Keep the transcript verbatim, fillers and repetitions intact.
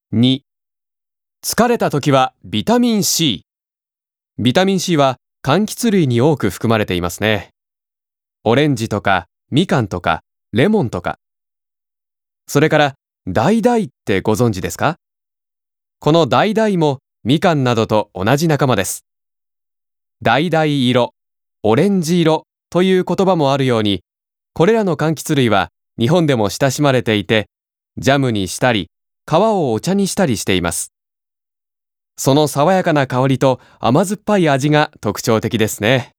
に、疲れた時はビタミン C。ビタミン C は柑橘類に多く含まれていますね。オレンジとかみかんとかレモンとか。それから橙ってご存知ですか？この橙もみかんなどと同じ仲間です。橙色、オレンジ色という言葉もあるように、これらの柑橘類は日本でも親しまれていて、ジャムにしたり、皮をお茶にしたりしています。その爽やかな香りと甘酸っぱい味が特徴的ですね。